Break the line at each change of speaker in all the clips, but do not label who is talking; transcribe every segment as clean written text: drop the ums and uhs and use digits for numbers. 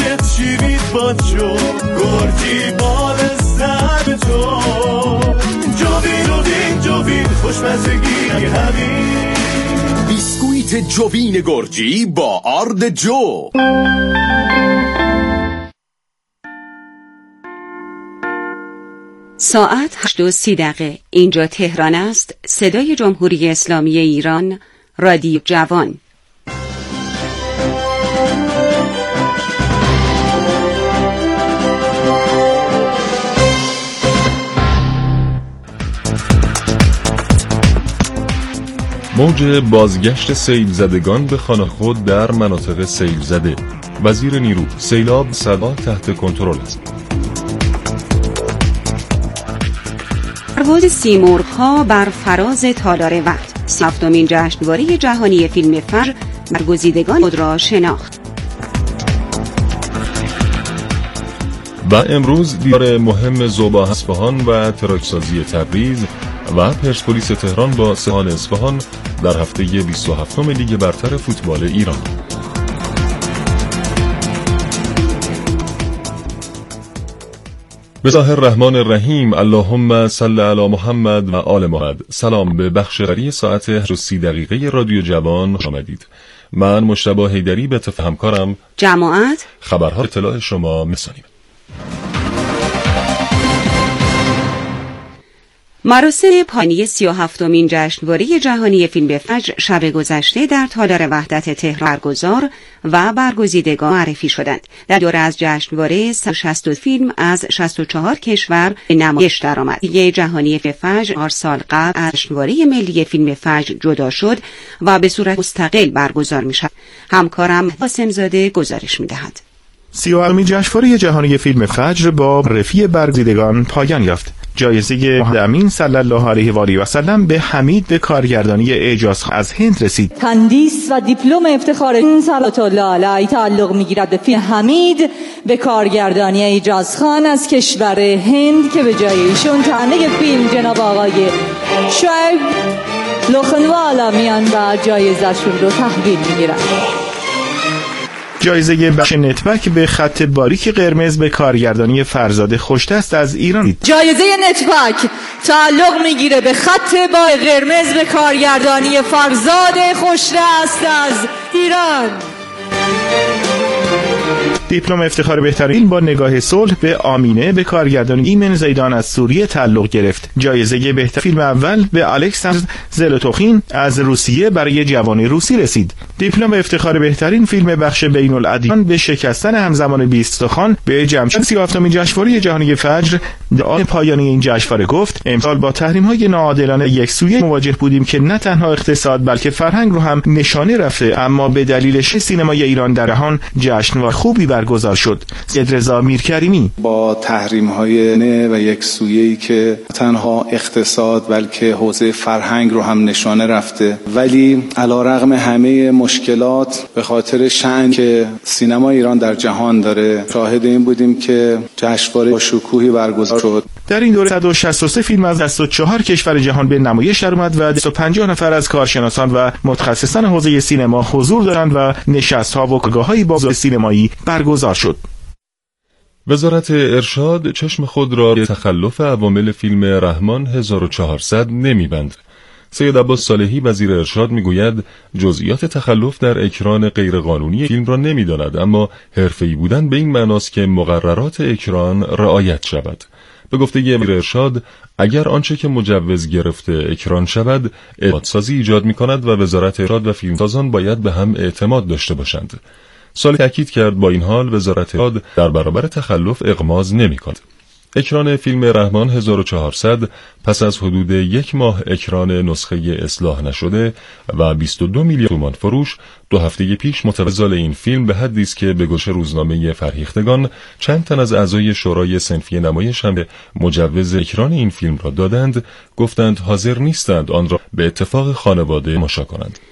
دلت شیرید باد شو گرجی بال سر تو جوین خوشمزگی همین
بیسکویت جوین گرجی با آرد جو.
ساعت 8:30. اینجا تهران است. صدای جمهوری اسلامی ایران، رادیو جوان.
موج بازگشت سیل زدگان به خانه خود در مناطق سیل زده. وزیر نیرو: سیلاب صدا تحت کنترل است.
پرواز سیمرغ‌ها بر فراز تالار وقت. 7مین جشنواره جهانی فیلم فجر برگزیدگان خود را شناخت.
و امروز دیدار مهم ذوب‌ها اصفهان و تراکسازی تبریز و پرسپولیس تهران با سهان اصفهان در هفته 27 لیگ برتر فوتبال ایران. بسم الله الرحمن الرحیم. اللهم صل علی محمد و آل محمد. سلام، به بخش خبری ساعت 8:30 رادیو جوان خوش آمدید. من مجتبی حیدری به اتفاق همکارم
جماعت
خبرها اطلاع شما می‌رسانیم.
مراسم پایانی 37مین جشنواره جهانی فیلم فجر شب گذشته در تالار وحدت تهران برگزار و برگزیدگان معرفی شدند. در دوره از جشنواره 160 فیلم از 64 کشور به نمایش درآمد. لیگ جهانی فیلم فجر 4 سال قبل از جشنواره ملی فیلم فجر جدا شد و به صورت مستقل برگزار می‌شود. همکارم قاسم‌زاده گزارش می‌دهد.
37مین جشنواره جهانی فیلم فجر با معرفی برگزیدگان پایان یافت. جایزه امین صلی الله علیه و آله و سلم به حمید به کارگردانی اعجاز از هند رسید.
تندیس و دیپلم افتخار صلوات الله علیه تعلق می‌گیرد به فیلم حمید به کارگردانی اعجاز خان از کشور هند که به جای ایشون تهنه فیلم جناب آقای شعیب لخنوالا میان و جایزه‌شون رو تحویل می‌گیرند.
جایزه بخش نتبک به خط باریک قرمز به کارگردانی فرزاد خوشدست از ایران.
جایزه نتبک تعلق میگیره به خط باریک قرمز به کارگردانی فرزاد خوشدست از ایران.
دیپلم افتخار بهترین با نگاه صلح به آمینه به کارگردانی ایمن زیدان از سوریه تعلق گرفت. جایزه بهترین فیلم اول به الکساندر زلوتوخین از روسیه برای جوان روسی رسید. دیپلم افتخار بهترین فیلم بخش بین الادیان به شکستن همزمان 20 استخوان به جمشید 37مین جشنواره جهانی فجر در پایانی این جشنواره گفت: امسال با تحریم‌های ناعادلانه یک سویه مواجه بودیم که نه تنها اقتصاد بلکه فرهنگ رو هم نشانه رفته، اما به دلیل سینمای ایران در جهان جشنواره خوبی برگزار شد. سید رضا میرکریمی:
با تحریم‌های نه و یک سویه‌ای که تنها اقتصاد بلکه حوزه فرهنگ رو هم نشانه رفته، ولی علیرغم همه مشکلات به خاطر شأن که سینما ایران در جهان داره شاهد این بودیم که جشنواره با شکوهی برگزار شد.
در این دوره 163 فیلم از 24 کشور جهان به نمایش درآمد و 250 نفر از کارشناسان و متخصصان حوزه سینما حضور دارند و نشست‌ها و کارگاه‌های با سینمایی برگزار شد.
وزارت ارشاد چشم خود را به تخلف عوامل فیلم رحمان 1400 نمی‌بندد. سید عباس صالحی وزیر ارشاد میگوید جزئیات تخلف در اکران غیرقانونی فیلم را نمی‌داند، اما حرفه‌ای بودن به این معناست که مقررات اکران رعایت شود. به گفته وزیر ارشاد اگر آنچه که مجوز گرفته اکران شود اعتمادسازی ایجاد می‌کند و وزارت ارشاد و فیلمسازان باید به هم اعتماد داشته باشند. صالح تاکید کرد با این حال وزارت ارشاد در برابر تخلف اغماض نمی‌کند. اکران فیلم رحمان 1400 پس از حدود 1 ماه اکران نسخه اصلاح نشده و 22 میلیون تومان فروش 2 هفته پیش متوسل این فیلم به حدی است که به گزارش روزنامه فرهیختگان چند تن از اعضای شورای صنفی نمایش هم مجوز اکران این فیلم را دادند، گفتند حاضر نیستند آن را به اتفاق خانواده تماشا کنند.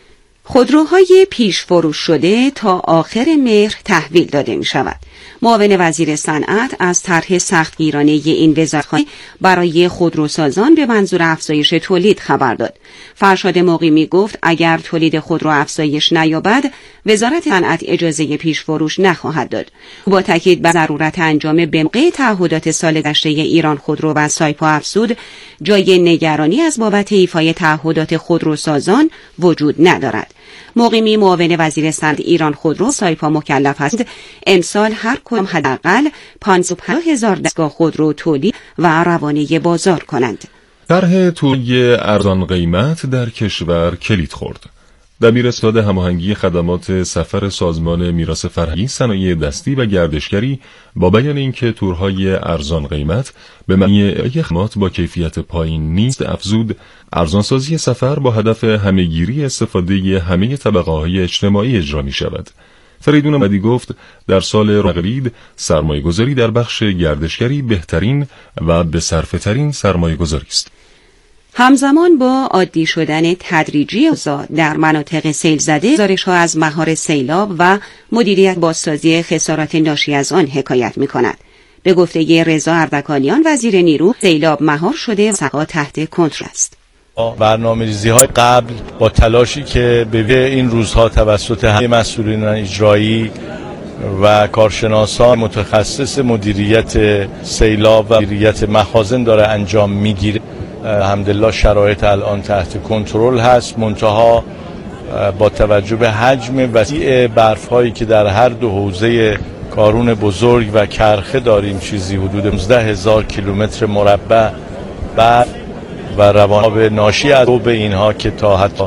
خودروهای پیش فروش شده تا آخر مهر تحویل داده می شود. معاون وزیر صنعت از طرح سختگیرانه این وزارتخانه برای خودروسازان به منظور افزایش تولید خبر داد. فرشاد مقیمی گفت اگر تولید خودرو افزایش نیابد، وزارت صنعت اجازه پیش فروش نخواهد داد. با تاکید بر ضرورت انجام بمقه تعهدات سال گذشته ایران خودرو و سایپا افزود جای نگرانی از بابت ایفای تعهدات خودروسازان وجود ندارد. مقیمی معاون وزیر صنعت ایران خودرو سایپا مکلف است امسال هر کدام حداقل 550,000 دستگاه خودرو تولید و روانه بازار کنند.
طرح توی ارزان قیمت در کشور کلید خورد. دبیر استاد هماهنگی خدمات سفر سازمان میراث فرهنگی، صنایع دستی و گردشگری با بیان اینکه تورهای ارزان قیمت به معنی خدمات با کیفیت پایین نیست، افزود ارزانسازی سفر با هدف همهگیری استفاده همه طبقه‌های اجتماعی اجرا می شود. فریدون احمدی گفت در سال رقیب سرمایه‌گذاری در بخش گردشگری بهترین و به صرفه ترین سرمایه‌گذاری است.
همزمان با عادی شدن تدریجی اوضاع در مناطق سیل زده، گزارش‌ها از مهار سیلاب و مدیریت بازسازی خسارات ناشی از آن حکایت می‌کند. به گفته رضا اردکانیان وزیر نیرو، سیلاب مهار شده و سقا تحت کنترل است.
برنامه‌ریزی‌های قبل با تلاشی که به این روزها توسط همه مسئولین اجرایی و کارشناسان متخصص مدیریت سیلاب و مدیریت مخازن داره انجام می‌گیره، الحمدلله شرایط الان تحت کنترل هست. منتها با توجه به حجم وسیع برف‌هایی که در هر دو حوزه کارون بزرگ و کرخه داریم، چیزی حدود 11,000 کیلومتر مربع برف و رواناب ناشی از ذوب اینها که تا حتی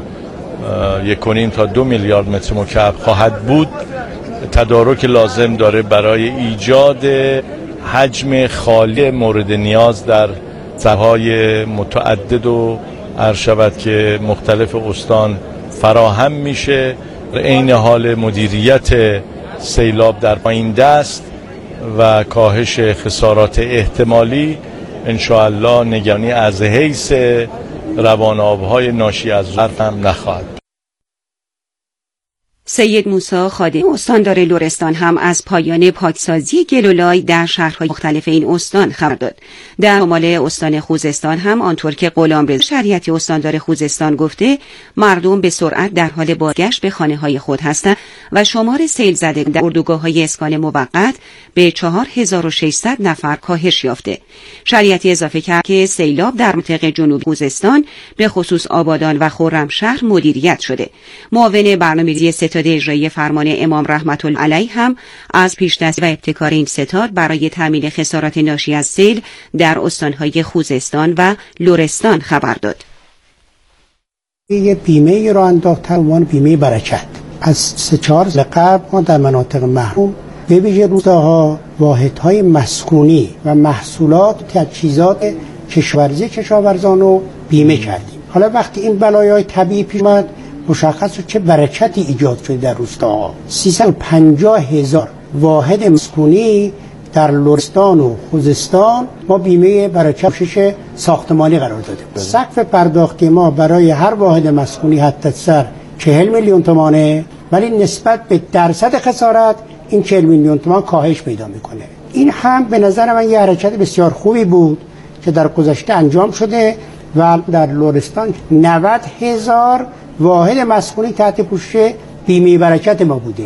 1.5 تا 2 میلیارد متر مکعب خواهد بود، تدارک لازم داره برای ایجاد حجم خالی مورد نیاز در ساحه‌های متعدد و عرض شود که مختلف استان فراهم میشه. عین حال مدیریت سیلاب در پایین دست و کاهش خسارات احتمالی، انشاءالله نگرانی از حیث رواناب‌های ناشی از ظرف هم نخواهد.
سید موسی خادم استاندار لرستان هم از پایان پاکسازی گلولای در شهرهای مختلف این استان خبر داد. در شمال استان خوزستان هم آنطور که غلامرضا شریعتی استاندار خوزستان گفته، مردم به سرعت در حال بازگشت به خانه‌های خود هستند و شمار سیل زدگان در اردوگاه‌های اسکان موقت به 4600 نفر کاهش یافته. شریعتی اضافه کرد که سیلاب در منطقه جنوب خوزستان به خصوص آبادان و خرمشهر مدیریت شده. معاون برنامه‌ریزی ستاد اجرایی فرمان امام رحمت الله علیه هم از پیشدستی و ابتکار این ستاد برای تامین خسارات ناشی از سیل در استانهای خوزستان و لرستان خبر داد.
یه بیمه را انداخت، عنوان بیمه برکت. از 3-4 سال قبل ما در مناطق محروم به ویژه روستاها واحدهای مسکونی و محصولات تجهیزات کشاورزی کشاورزان رو بیمه کردیم. حالا وقتی این بلایای طبیعی پیش اومد، مشخص شد چه برکتی ایجاد شده در روستاها. 350,000 واحد مسکونی در لرستان و خوزستان ما بیمه برکت پوشش ساختمانی قرار داده. سقف پرداختی ما برای هر واحد مسکونی حداکثر 40 میلیون تومانه، ولی نسبت به درصد خسارت این 40 میلیون تومان کاهش پیدا میکنه. این هم به نظر من یه حرکت بسیار خوبی بود که در گذشته انجام شده و در لرستان 90,000 واحد مسکونی تحت پوشش بیمه برکت ما بوده.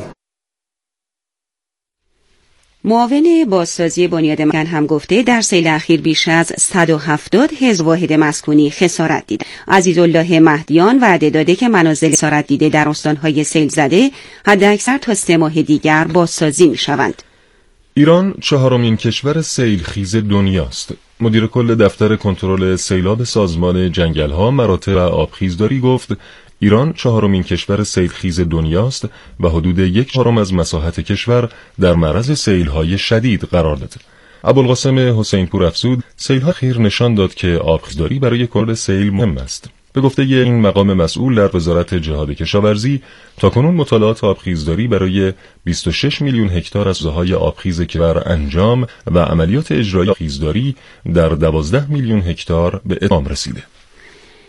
معاون بازسازی بنیاد مسکن هم گفته در سیل اخیر بیش از 170,000 واحد مسکونی خسارت دیده. عزیزالله مهدیان وعده داده که منازل خسارت دیده در استانهای سیل زده حداکثر تا 3 ماه دیگر بازسازی می‌شوند.
ایران 4مین کشور سیلخیز دنیاست. مدیر کل دفتر کنترل سیلاب سازمان جنگل‌ها، مراتع و آبخیزداری گفت ایران 4مین کشور سیلخیز دنیاست و حدود 1/4 از مساحت کشور در معرض سیل‌های شدید قرار داده. ابوالقاسم حسین پور افزود سیل‌ها خیر نشان داد که آبخیزداری برای کنترل سیل مهم است. به گفته این مقام مسئول در وزارت جهاد کشاورزی، تاکنون مطالعات آبخیزداری برای 26 میلیون هکتار از حوزه‌های آبخیز کشور انجام و عملیات اجرایی آبخیزداری در 12 میلیون هکتار به اتمام رسیده.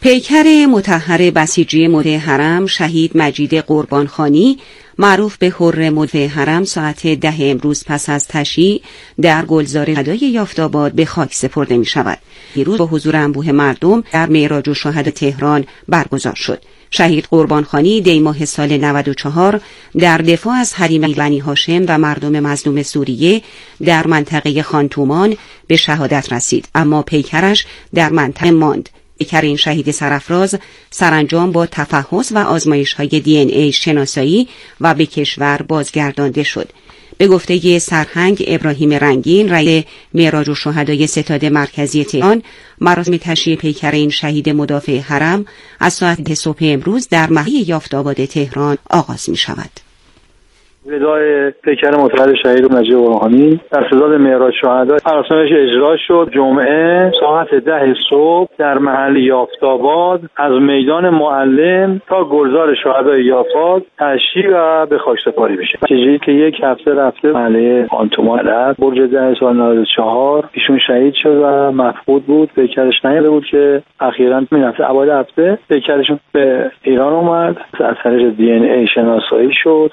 پیکر مطهر بسیجی مده حرم شهید مجید قربانخانی معروف به حر مده حرم ساعت 10 امروز پس از تشییع در گلزار شهدای یافت‌آباد به خاک سپرده می شود. دیروز با حضور انبوه مردم در معراج الشهدا تهران برگزار شد. شهید قربانخانی دی ماه سال 94 در دفاع از حریم بنی هاشم و مردم مظلوم سوریه در منطقه خانتومان به شهادت رسید، اما پیکرش در منطقه ماند. پیکر این شهید سرافراز سرانجام با تفحص و آزمایش‌های DNA شناسایی و به کشور بازگردانده شد. به گفته سرهنگ ابراهیم رنگین رئیس معراج الشهدای ستاد مرکزی تهران، مراسم تشییع پیکر این شهید مدافع حرم از ساعت 10 صبح امروز در محله یافت‌آباد تهران آغاز می شود.
ندای پیکر مطهر شهید مجید قربانخانی در ستاد معراج الشهدا مراسمش اجرا شد. جمعه ساعت 10 صبح در محل یافت‌آباد از میدان معلم تا گلزار شهدای یافت‌آباد تشییع و به خاکسپاری میشه. چیزی که یک هفته رفته محله خانتومان برج 10 سال 94 ایشون شهید شد و مفقود بود. پیکرش نیامده بود که اخیراً این هفته اوایل هفته پیکرش به ایران اومد، از طریق DNA شناسایی شد.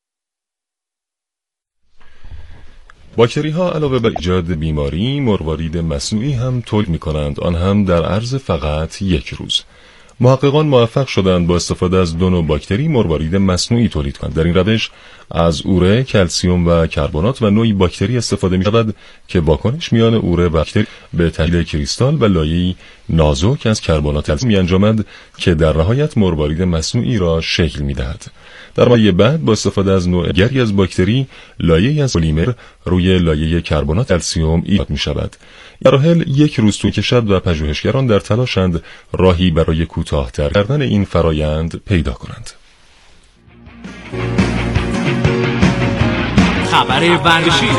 باکتری‌ها علاوه بر ایجاد بیماری، مروارید مصنوعی هم تولید می‌کنند، آن هم در عرض فقط یک روز. محققان موفق شدند با استفاده از دو نوع باکتری مروارید مصنوعی تولید کنند. در این روش از اوره، کلسیم و کربنات و نوعی باکتری استفاده می‌شود که واکنش میان اوره و باکتری به تحلیل کریستال و لایه‌ای نازک از کربنات می‌انجامد که در نهایت مروارید مصنوعی را شکل می‌دهد. در مرحله بعد با استفاده از نوع دیگری از باکتری لایه‌ای از پلیمر روی لایه کربنات کلسیم ایجاد می‌شود. این مراحل یک روز طول کشد و پژوهشگران در تلاشند راهی برای کوتاه‌تر کردن این فرایند پیدا کنند.
خبر ورزشی.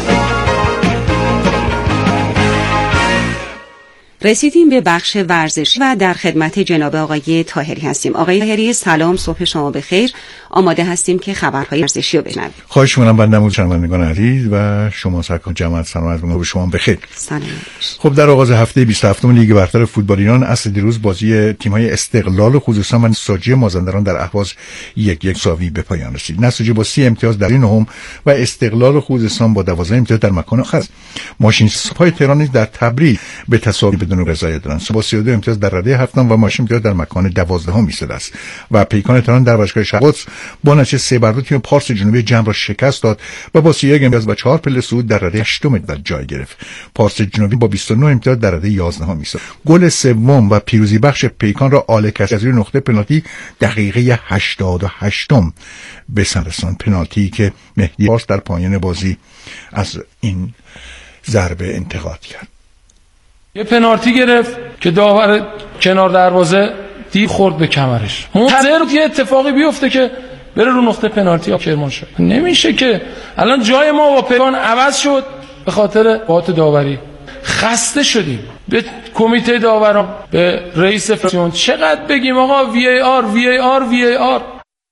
رسیدیم به بخش ورزشی و در خدمت جناب آقای طاهری هستیم. آقای طاهری سلام، صبح شما بخیر. آماده هستیم که خبرهای ورزشی رو بشنویم.
خواهش می‌کنم بنده شنوندگان عزیز و شما سرکار جماعت سلام عرض می‌کنم به شما بخیر.
سلام.
خب در آغاز هفته 27 لیگ برتر فوتبال ایران اصل دیروز بازی تیم‌های استقلال خوزستان و نساجی مازندران در اهواز 1-1 مساوی به پایان رسید. نساجی با 30 امتیاز در نهم و استقلال خوزستان با 12 امتیاز در مکان آخر. ماشین سپاه تهران در تبریز به تساوی بدون رضایت دارند. با 32 امتیاز در رده هفتم و ماشین امتیاز در مکان 12 ایستاده است و پیکان تهران در باشگاه شهرقدس با نتیجه 3-2 تیم پارس جنوبی جمع را شکست داد و با 31 امتیاز و 4 پله صعود در رده 8 در جای گرفت. پارس جنوبی با 29 امتیاز در رده 11 ایستاد. گل سوم و پیروزی بخش پیکان را آل کسی از روی نقطه پنالتی دقیقه 88 به سر رساند. پنالتی که مهدی پارس در پایان بازی از این ضربه انتقاد کرد.
یه پنالتی گرفت که داور کنار دروازه دید خورد به کمرش. منتظر بود یه اتفاقی بیفته که بره رو نقطه پنالتی کرمانشاه. نمیشه که الان جای ما با پیکان عوض شد به خاطر بات داوری. خسته شدیم. به کمیته داوران، به رئیس فدراسیون چقدر بگیم آقا وی ای آر.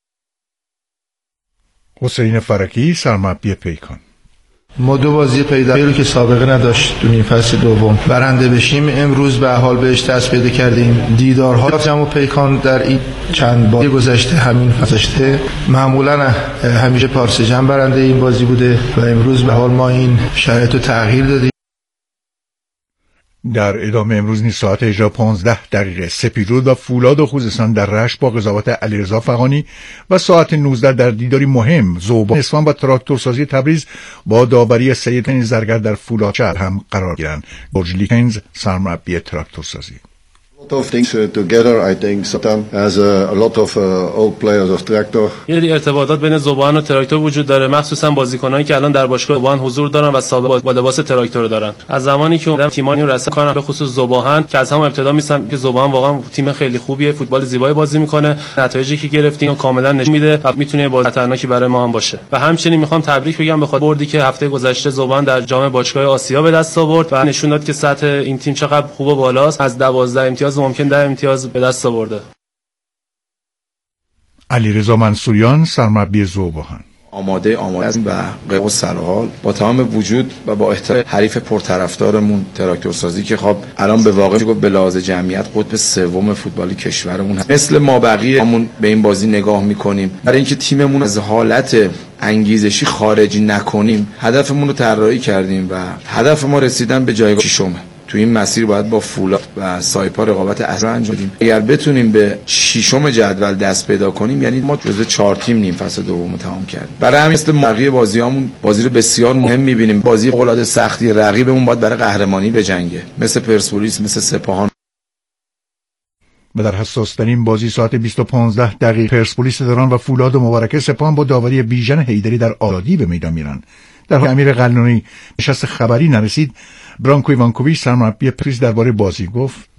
حسین فرکی سرمربی پیکان:
ما دو بازی پیدا رو که سابقه نداشت تو نیم فصل دوم برنده بشیم امروز به حال بهش دست پیدا کردیم. دیدارها جمع پیکان در این چند بازی گذشته همین گذشته معمولا همیشه پارس جمع برنده این بازی بوده و امروز به حال ما این شرایط رو تغییر دادیم.
در ادامه امروز نیز ساعت 15 سپیدرود و فولاد خوزستان در رشت با قضاوت علیرضا فغانی و ساعت 19 در دیداری مهم زوبان اصفهان و تراکتورسازی تبریز با داوری سید زرگر در فولاد شهر هم قرار گیرند. جورج لیکنز سرمربی تراکتورسازی:
of things together. I think Satam has a lot of old players of Tractor.
یه ارتباطات بین ذوبان و تراکتور وجود داره، مخصوصا بازیکنایی که الان در باشگاه ذوبان حضور دارن و سابقه با لباس تراکتور دارن. از زمانی که اومدم تیمانی رو رسم کنم به خصوص ذوبان که از همون ابتدا می‌سم که ذوبان واقعا تیم خیلی خوبیه، فوتبال زیبایی بازی میکنه، نتایجی که گرفتیم کاملا نشون میده و میتونه بازی خطرناکی برای ما هم باشه. و همچنین میخوام تبریک بگم به خاطر بردی که هفته گذشته ذوبان در جام باشگاه آسیا به دست آورد و نشون داد که سطح این تیم چقدر خوب و بالاست. از 12 امتیاز ممکن 10 امتیاز به دست آورده.
علیرضا منصوریان سرمربی ذوبان:
آماده هستیم و به سرحال با تمام وجود و با احترام حریف پرطرفدارمون تراکتورسازی که خب الان به واقع به لحاظ جمعیت قطب سوم فوتبال کشورمون هست. مثل ما بقیه‌مون به این بازی نگاه می‌کنیم برای اینکه تیممون از حالت انگیزشی خارجی نکنیم. هدفمون رو طراحی کردیم و هدف ما رسیدن به جایگاه ششم. تو این مسیر باید با فولاد و سایپا رقابت اصلی انجام بدیم. اگر بتونیم به ششم جدول دست پیدا کنیم یعنی ما جزو 4 تیم نیم فصل دوم تمام کردیم. برای همین مثل بقیه بازیامون بازی رو بسیار مهم می‌بینیم. بازی فوق‌العاده سختی، رقیبمون باید برای قهرمانی بجنگه. مثل پرسپولیس، مثل سپاهان.
و در حساس‌ترین بازی ساعت 20:15 پرسپولیس تهران و فولاد و مبارکه سپاهان با داوری بیژن حیدری در آزادی به میدان میرن. در حال امیر قلنوی نشست خبری نرسید، برانکو ایوانکوویچ سرمربی پرسپولیس درباره بازی گفت: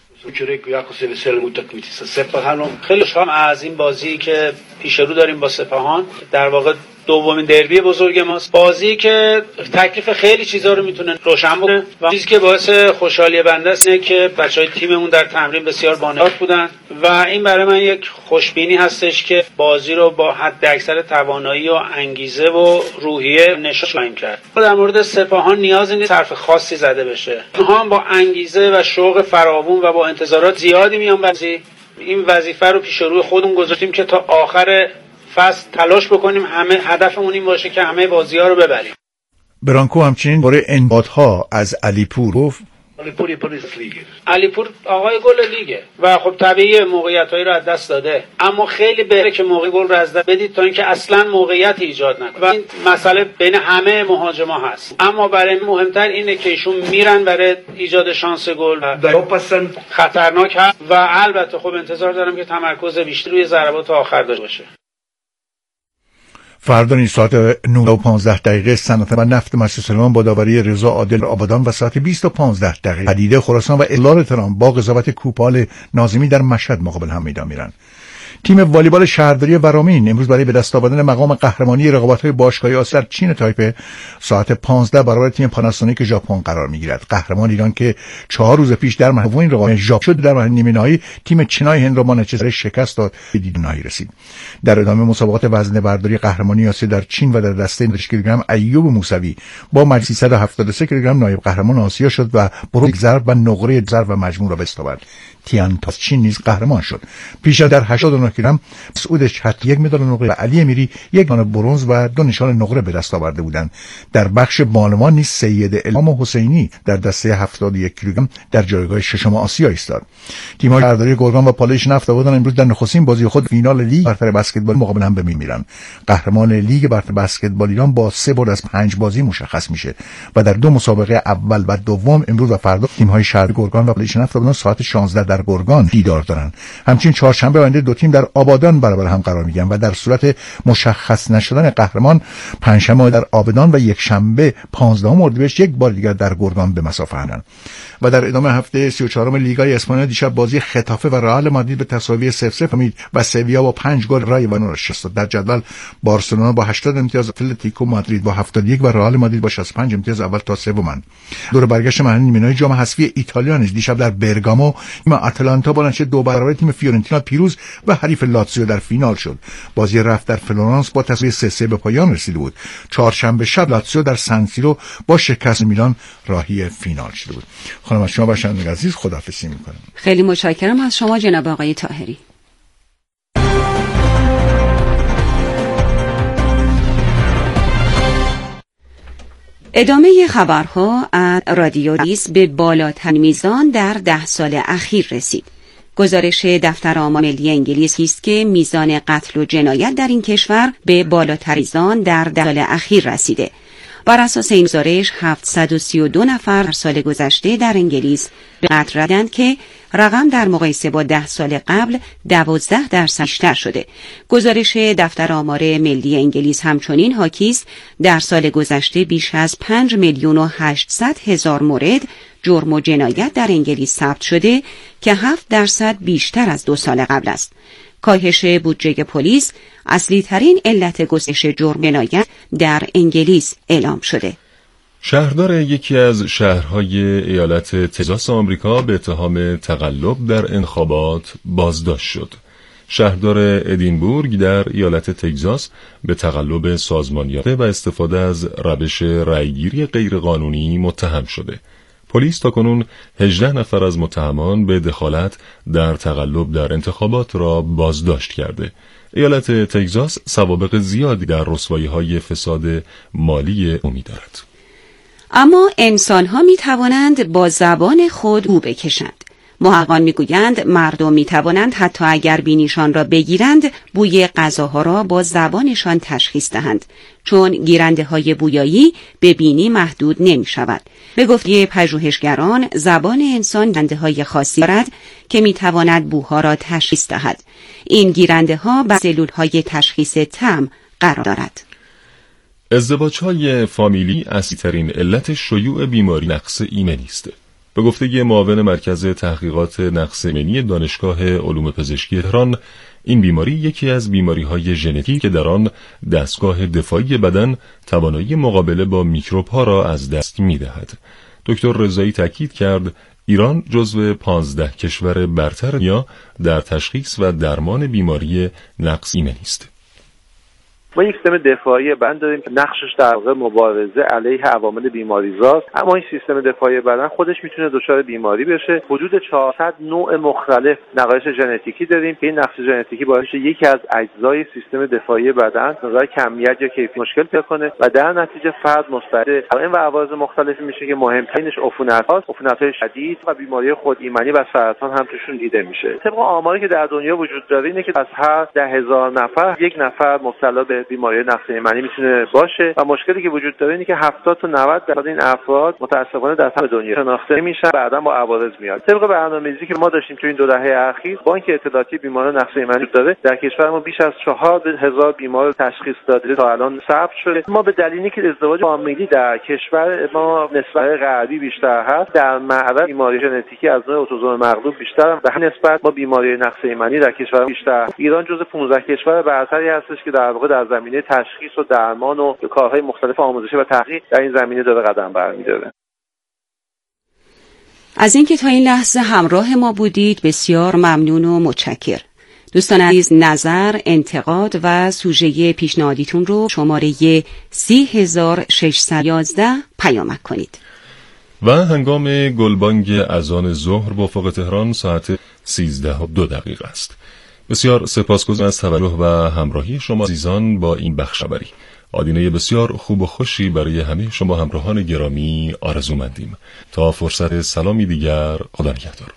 خیلی خوشحالم از این بازی که پیش رو داریم با سپاهان. در واقع دومین دربی بزرگ ماست، بازی که تکلیف خیلی چیزا رو میتونه روشن بکنه و چیزی که باعث خوشحالی بنده است اینه که بچهای تیممون در تمرین بسیار بانمود بودن و این برای من یک خوشبینی هستش که بازی رو با حداکثر توانایی و انگیزه و روحیه نشون خواهیم کرد. در مورد سپاهان نیازی نیست حرف خاصی زده بشه. ما با انگیزه و شوق فراوون و با انتظارات زیادی میان بازی این وظیفه رو پیش روی خودمون گذاشتیم که تا آخر فصل تلاش بکنیم همه هدفمون این باشه که همه بازی‌ها رو ببریم.
برانکو همچنین برای انبادها از علیپور گفت:
علیپور آقای گل لیگه و خب طبیعی موقعیتایی رو از دست داده، اما خیلی بهتره که موقع گل رو از دست بدید تا اینکه اصلا موقعیت ایجاد نکنه و این مسئله بین همه مهاجما هست. اما برای مهمتر اینه که ایشون میرن برای ایجاد شانس گل و خطرناک هست و البته خب انتظار دارم که تمرکز بیشتری روی ضربات آخر داشته باشه.
فردا نیز ساعت 9:15 صنعت و نفت مسجد با داوری رضا عادل آبادان و ساعت 20:15 پدیده خراسان و اغلال تهران با قضاوت کوپال ناظمی در مشهد مقابل هم میدان میرن. تیم والیبال شهرداری ورامین امروز برای به دست آوردن مقام قهرمانی رقابت‌های باشگاهی آسیا در چین تایپه ساعت 15 برابر تیم پاناسونیک ژاپن قرار می‌گیرد. قهرمان ایران که 4 روز پیش در مرحله این رقابت ژاپن شد در مرحله نیمه نهایی تیم چینای هند را مانچستر شکست داد به دیدن نهایی رسید. در ادامه مسابقات وزنه برداری قهرمانی آسیا در چین و در دسته 90 کیلوگرم ایوب موسوی با مجموع 373 کیلوگرم نایب قهرمان آسیا شد و برنز ضرب و نقره ضرب و مجموع را به دست آورد. تیانتا چین نیز قهرمان شد. پیش از در 89 کیلوگرم مسعود شحات یک مدال نقره و علی امیری یک دانه برنز و 2 نشان نقره به دست آورده بودند. در بخش بانوان نیز سید الهام حسینی در دسته 71 کیلوگرم در جایگاه ششم آسیا ایستاد. تیم‌های شهرداری گرگان و پالایش نفت آبادان امروز در نخستین بازی خود فینال لیگ برتر بسکتبال مقابل هم به میرن. قهرمان لیگ برتر بسکتبال ایران با 3 برد از 5 بازی مشخص میشه و در 2 مسابقه اول و دوم امروز و فردا تیم‌های شهرداری گرگان و پالایش نفت آبادان ساعت 16 در گرگان دیدار دارن. همچنین چهارشنبه آینده 2 تیم در آبادان برابر هم قرار میگیرن و در صورت مشخص نشدن قهرمان پنجشنبه در آبادان و یک شنبه 15 اردیبهشت یک بار دیگر در گرگان به مسافه هستند. و در ادامه هفته 34م لیگای اسپانیا دیشب بازی خطافه و رئال مادرید به تساوی 0-0 امید و سویا با 5 گل رای وانو را شکست. در جدول بارسلونا با 80 امتیاز، اتلتیکو مادرید با 71 و رئال مادرید با 65 امتیاز اول تا سومن. دور برگشت مرحله نیمه نهایی جام حذفی ایتالیا نیز دیشب در برگامو تیم آتلانتا با نتیجه 2 برابر تیم فیورنتینا پیروز و حریف لاتزیو در فینال شد. بازی رفت در فلورانس با تساوی 3-3 به پایان رسیده بود. چهارشنبه شب لاتزیو در سن سیرو با شکست میلان راهی فینال شده بود. خانم شما باشنده عزیز خداحافظی میکنم.
خیلی متشکرم از شما جناب آقای طاهری. ادامه خبرها از رادیو ریس به بالاترین میزان در 10 سال اخیر رسید. گزارش دفتر آمار ملی انگلیس است که میزان قتل و جنایت در این کشور به بالاترین میزان در 10 سال اخیر رسیده. بر اساس این گزارش 732 نفر در سال گذشته در انگلیس به قتل رسیدند که رقم در مقایسه با 10 سال قبل 12% بیشتر شده. گزارش دفتر آمار ملی انگلیس همچنین حاکی است در سال گذشته بیش از 5,800,000 مورد جرم و جنایت در انگلیس ثبت شده که 7% بیشتر از 2 سال قبل است. کاهش بودجه پلیس اصلی ترین علت گسترش جرم جنایت در انگلیس اعلام شده.
شهردار یکی از شهرهای ایالت تگزاس آمریکا به اتهام تقلب در انتخابات بازداشت شد. شهردار ادینبورگ در ایالت تگزاس به تقلب سازمان یافته و استفاده از روش رأیگیری غیرقانونی متهم شده. پلیس تاکنون 18 نفر از متهمان به دخالت در تقلب در انتخابات را بازداشت کرده. ایالت تگزاس سوابق زیادی در رسوایی‌های فساد مالی عمومی دارد.
اما انسان‌ها می‌توانند با زبان خود بو بکشند. محققان میگویند مردم میتوانند حتی اگر بینیشان را بگیرند بوی غذاها را با زبانشان تشخیص دهند، چون گیرنده های بویایی به بینی محدود نمی شود. به گفته پژوهشگران زبان انسان گیرنده های خاصی دارد که میتواند بوها را تشخیص دهد. این گیرنده ها بر سلول های تشخیص طعم قرار دارد.
ازدواج‌های فامیلی اصلی‌ترین علت شیوع بیماری نقص ایمنی است. به گفته معاون مرکز تحقیقات نقص ایمنی دانشگاه علوم پزشکی تهران، این بیماری یکی از بیماری‌های ژنتیکی که در آن دستگاه دفاعی بدن توانایی مقابله با میکروب‌ها را از دست می‌دهد. دکتر رضایی تاکید کرد ایران جزو 15 کشور برتر دنیا در تشخیص و درمان بیماری نقص ایمنی است.
ما یک سیستم دفاعی بدن داریم که نقشش در واقع مبارزه علیه عوامل بیماریزاست، اما این سیستم دفاعی بدن خودش میتونه دچار بیماری بشه. حدود 400 نوع مختلف نقایص ژنتیکی داریم که این نقش ژنتیکی باعث میشه یکی از اجزای سیستم دفاعی بدن نظر کمیت یا کیفیت مشکل پیدا کنه و در نتیجه فرد مستعد این و عوارض مختلفی میشه که مهمترینش عفونت‌هاست، عفونت‌های شدید و بیماری خودایمنی و سرطان هم توشون دیده میشه. طبق آماری که در دنیا وجود داره اینه که از هر 10,000 نفر یک نفر مبتلا به بیماری نقص ایمنی میتونه باشه و مشکلی که وجود داره اینه که 70 تا 90% این افراد متاسفانه در تمام دنیا شناخته نمیشن، بعداً با عوارض میاد. طبق برنامه‌ریزی که ما داشتیم تو این 2 دهه اخیر، بانک اطلاعاتی بیماری نقص ایمنی داره در کشور ما بیش از 4,000 بیمار تشخیص داده تا الان ثبت شده. ما به دلیلی که ازدواج فامیلی در کشور ما نسبت غربی بیشتر هست، در معرض بیماری ژنتیکی از نوع اتوزوم مغلوب بیشتر، به همین نسبت ما بیماری نقص ایمنی در کشور بیشتر. ایران جزو 15 کشور برتری هستش که در واقع در زمینه تشخیص و درمان و کارهای مختلف آموزشی و تحقیق در این زمینه داره قدم برمی‌داره.
از اینکه تا این لحظه همراه ما بودید بسیار ممنون و متشکر. دوستان عزیز، نظر، انتقاد و سوژه پیشنهادیتون رو شماره 30611 پیامک کنید.
و هنگام گلبانگ اذان ظهر با افق تهران ساعت 13:02 است. بسیار سپاسگزارم از توجه و همراهی شما عزیزان با این بخش خبری. آدینه بسیار خوب و خوشی برای همه شما همراهان گرامی آرزومندیم. تا فرصت سلامی دیگر، خدا نگهدار.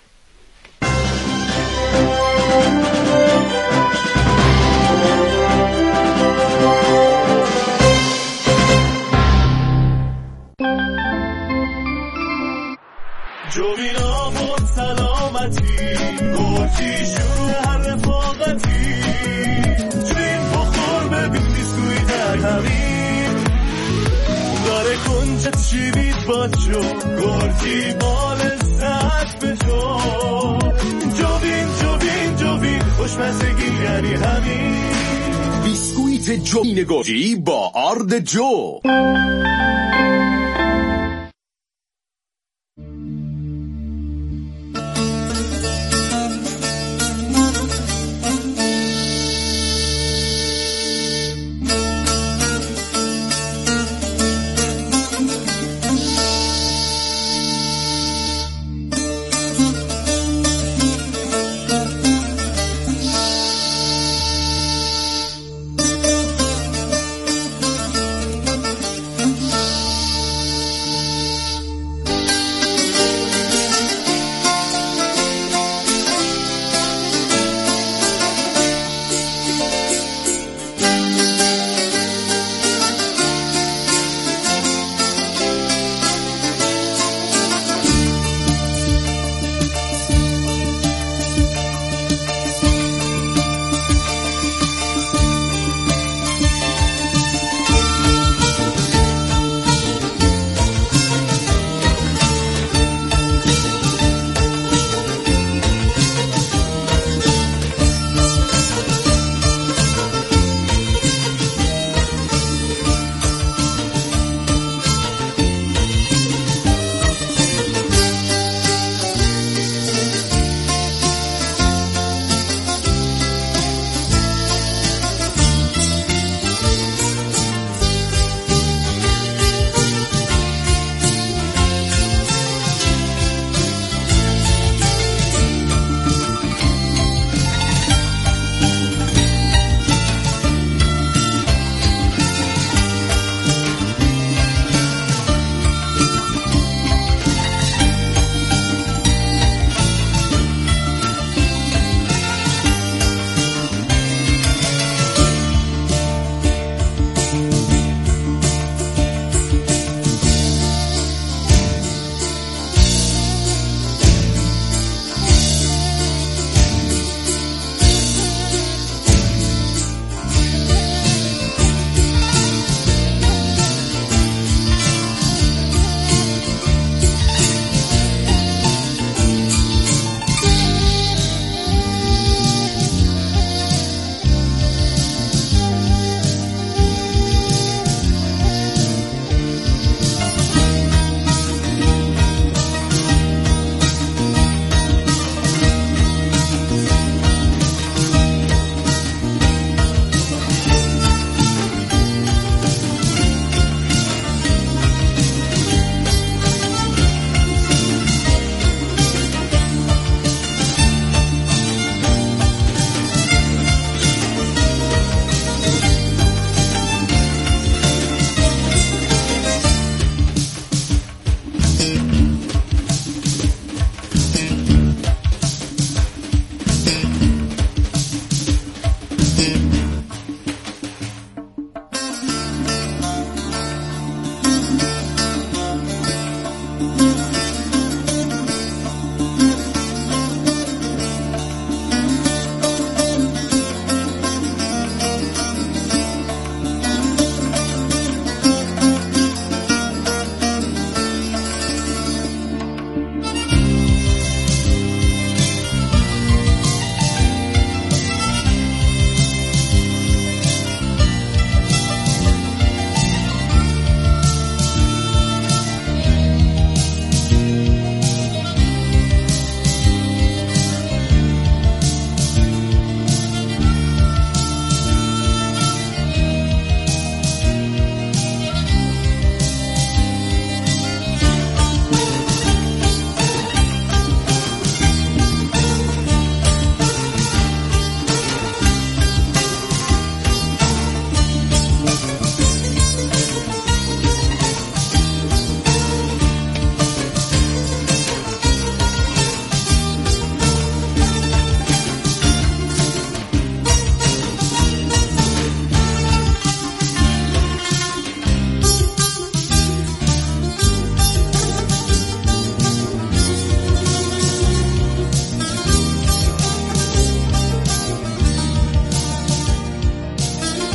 جوینا بود سلامتی گرچی شروع هر رفاقتی جوین بخور ببین بیسکوی در همین داره کنچت شیوید با جو گرچی بال سرد به جو جوین خوشمزگی یعنی همین
بیسکویت جوین گرچی با آرد جو.